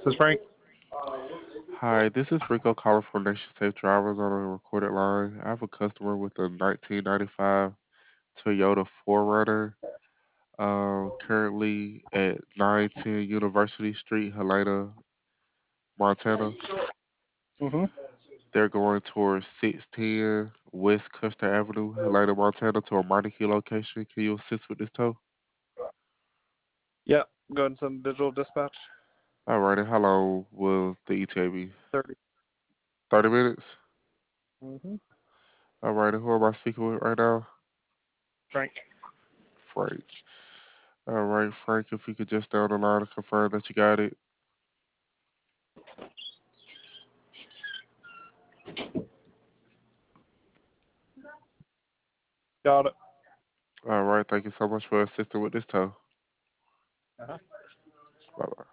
This is Frank. Hi, this is Rico calling from Nation Safe Drivers on a recorded line. I have a customer with a 1995 Toyota 4Runner, currently at 910 University Street, Helena, Montana. Mm-hmm. They're going towards 610 West Custer Avenue, Helena, Montana, to a Meineke location. Can you assist with this tow? Yeah, go ahead and send digital dispatch. Alrighty, how long will the ETA be? 30. 30 minutes? Mm-hmm. Alrighty, who am I speaking with right now? Frank. Frank. Alright, Frank, if you could just stay on the line and confirm that you got it. Got it. Alright, thank you so much for assisting with this tow. Uh-huh. Bye bye.